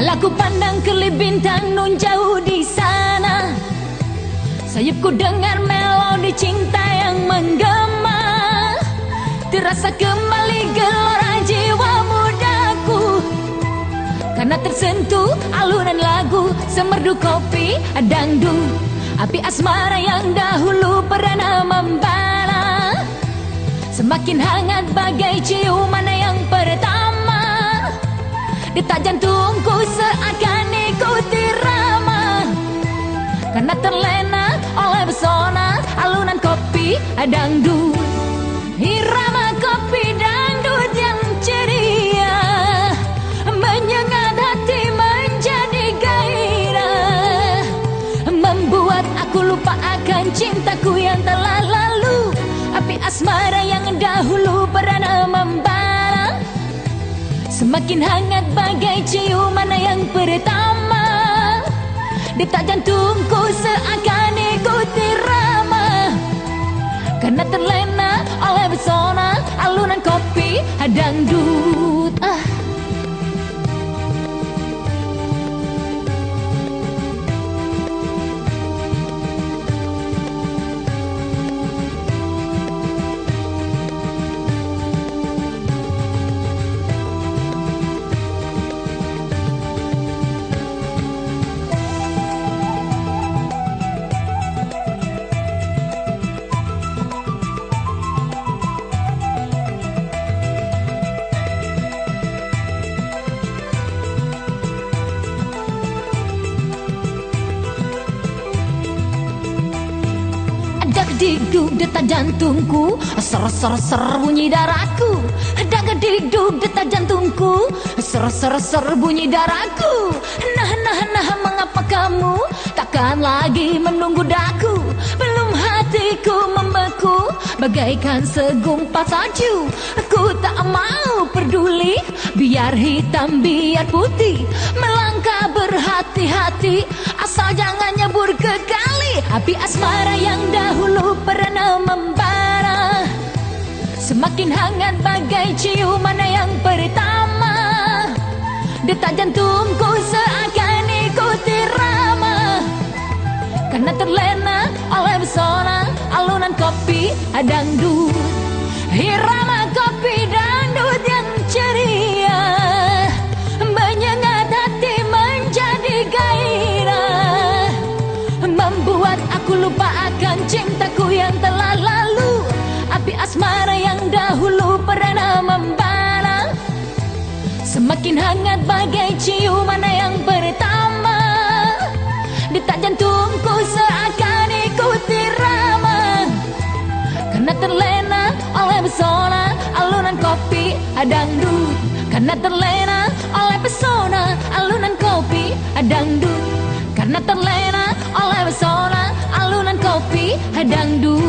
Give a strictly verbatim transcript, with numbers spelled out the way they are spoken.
Bila ku pandang kelip bintang nun jauh di sana, sayupku dengar melodi cinta yang menggema. Terasa kembali gelora jiwa mudaku, karena tersentuh alunan lagu semerdu kopi dangdut. Api asmara yang dahulu pernah membara, semakin hangat bagai ciuman yang pertama. Detak jantungku seakan ikuti rama, karena terlena oleh pesona alunan kopi dangdut. Irama kopi dangdut yang ceria menyengat hati menjadi gairah, membuat aku lupa akan cintaku yang telah lalu. Api asmara yang dahulu pernah membara, semakin hangat bagai ciuman yang pertama. Detak jantungku seakan ikuti rama, karena terlena oleh pesona alunan kopi dangdut. Ah. Dagedikduk detak jantungku, ser-ser-ser bunyi darahku. Dagedikduk detak jantungku, ser-ser-ser bunyi darahku. Nah, nah, nah, mengapa kamu takkan lagi menunggu daku? Belum hatiku membeku bagaikan segumpal salju. Aku tak mau peduli, biar hitam biar putih. Melangkah berhati-hati, asal jangan nyebur ke kali. Api asmara yang dahulu pernah membara, semakin hangat bagai ciuman yang pertama. Detak jantungku seakan ikuti rama, karena terlena oleh pesona alunan kopi dangdut. Irama kopi dangdut yang ceria menyengat hati menjadi gairah, membuat aku lupa akan cintaku yang telah lalu. Api asmara yang dahulu pernah membara, semakin hangat bagai ciuman yang pertama. Detak jantungku seakan ikuti rama, karena terlena oleh pesona alunan kopi dangdut. Karena terlena oleh pesona alunan kopi dangdut. Karena terlena oleh pesona alunan kopi dangdut.